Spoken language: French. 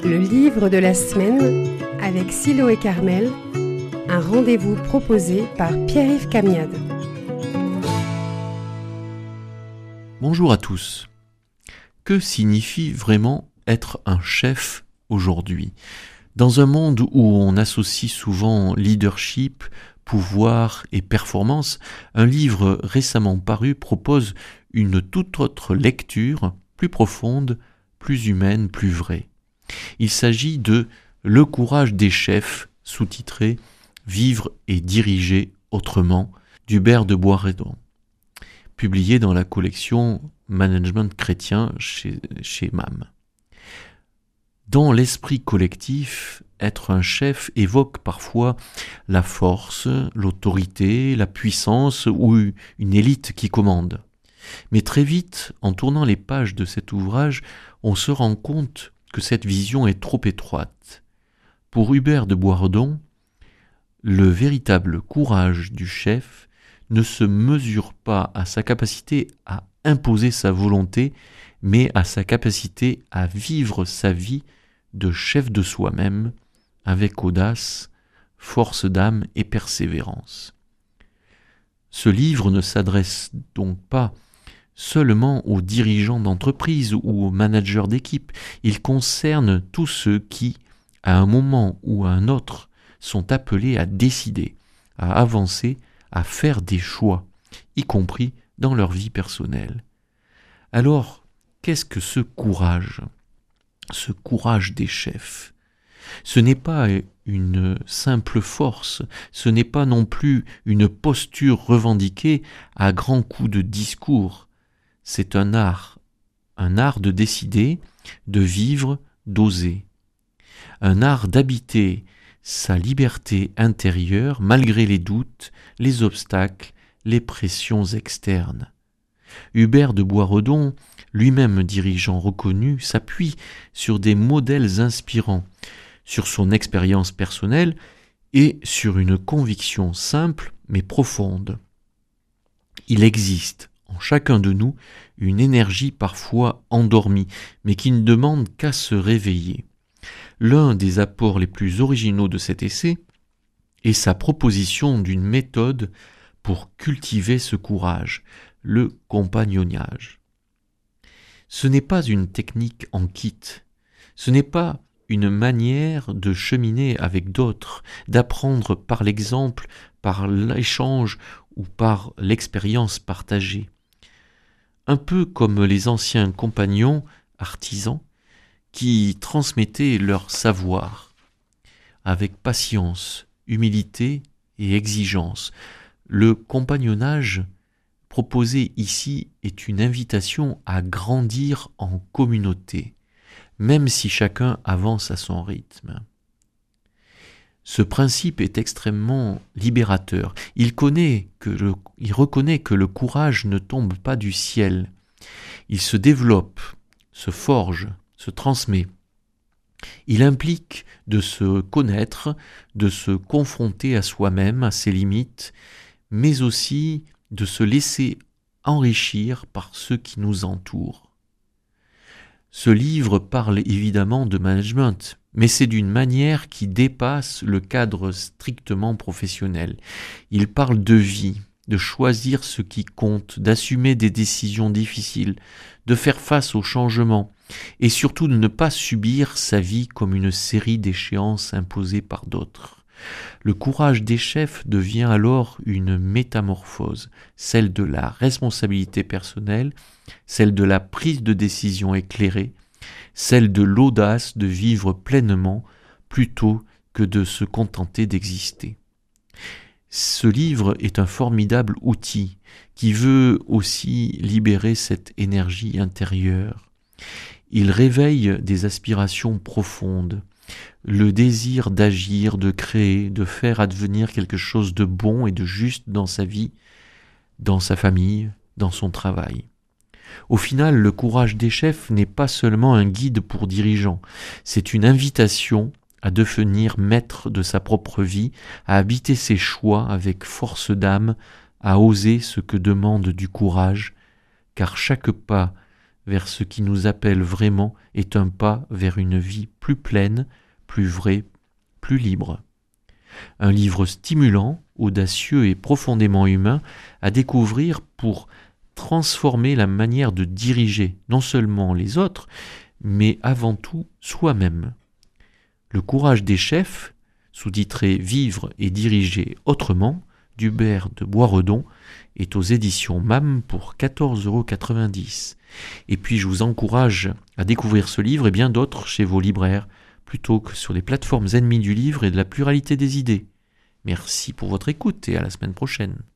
Le livre de la semaine avec Siloé Carmel, un rendez-vous proposé par Pierre-Yves Camiade. Bonjour à tous. Que signifie vraiment être un chef aujourd'hui ? Dans un monde où on associe souvent leadership, pouvoir et performance, un livre récemment paru propose une toute autre lecture, plus profonde, plus humaine, plus vraie. Il s'agit de Le courage des chefs, sous-titré Vivre et diriger autrement, d'Hubert de Boisredon, publié dans la collection Management chrétien chez MAM. Dans l'esprit collectif, être un chef évoque parfois la force, l'autorité, la puissance ou une élite qui commande. Mais très vite, en tournant les pages de cet ouvrage, on se rend compte que cette vision est trop étroite. Pour Hubert de Boisredon, le véritable courage du chef ne se mesure pas à sa capacité à imposer sa volonté, mais à sa capacité à vivre sa vie de chef de soi-même, avec audace, force d'âme et persévérance. Ce livre ne s'adresse donc pas seulement aux dirigeants d'entreprise ou aux managers d'équipe, il concerne tous ceux qui, à un moment ou à un autre, sont appelés à décider, à avancer, à faire des choix, y compris dans leur vie personnelle. Alors, qu'est-ce que ce courage des chefs ? Ce n'est pas une simple force, ce n'est pas non plus une posture revendiquée à grands coups de discours. C'est un art de décider, de vivre, d'oser. Un art d'habiter sa liberté intérieure malgré les doutes, les obstacles, les pressions externes. Hubert de Boisredon, lui-même dirigeant reconnu, s'appuie sur des modèles inspirants, sur son expérience personnelle et sur une conviction simple mais profonde. Il existe en chacun de nous une énergie parfois endormie, mais qui ne demande qu'à se réveiller. L'un des apports les plus originaux de cet essai est sa proposition d'une méthode pour cultiver ce courage, le compagnonnage. Ce n'est pas une technique en kit, ce n'est pas une manière de cheminer avec d'autres, d'apprendre par l'exemple, par l'échange ou par l'expérience partagée. Un peu comme les anciens compagnons artisans qui transmettaient leur savoir avec patience, humilité et exigence. Le compagnonnage proposé ici est une invitation à grandir en communauté, même si chacun avance à son rythme. Ce principe est extrêmement libérateur. Il reconnaît que le courage ne tombe pas du ciel. Il se développe, se forge, se transmet. Il implique de se connaître, de se confronter à soi-même, à ses limites, mais aussi de se laisser enrichir par ceux qui nous entourent. Ce livre parle évidemment de management, mais c'est d'une manière qui dépasse le cadre strictement professionnel. Il parle de vie, de choisir ce qui compte, d'assumer des décisions difficiles, de faire face aux changements et surtout de ne pas subir sa vie comme une série d'échéances imposées par d'autres. Le courage des chefs devient alors une métamorphose, celle de la responsabilité personnelle, celle de la prise de décision éclairée, celle de l'audace de vivre pleinement plutôt que de se contenter d'exister. Ce livre est un formidable outil qui veut aussi libérer cette énergie intérieure. Il réveille des aspirations profondes, le désir d'agir, de créer, de faire advenir quelque chose de bon et de juste dans sa vie, dans sa famille, dans son travail. Au final, le courage des chefs n'est pas seulement un guide pour dirigeants, c'est une invitation à devenir maître de sa propre vie, à habiter ses choix avec force d'âme, à oser ce que demande du courage, car chaque pas vers ce qui nous appelle vraiment est un pas vers une vie plus pleine, plus vraie, plus libre. Un livre stimulant, audacieux et profondément humain à découvrir pour transformer la manière de diriger non seulement les autres, mais avant tout soi-même. Le courage des chefs, sous-titré Vivre et diriger autrement, d'Hubert de Boisredon, est aux éditions MAM pour 14,90 €. Et puis je vous encourage à découvrir ce livre et bien d'autres chez vos libraires, plutôt que sur les plateformes ennemies du livre et de la pluralité des idées. Merci pour votre écoute et à la semaine prochaine.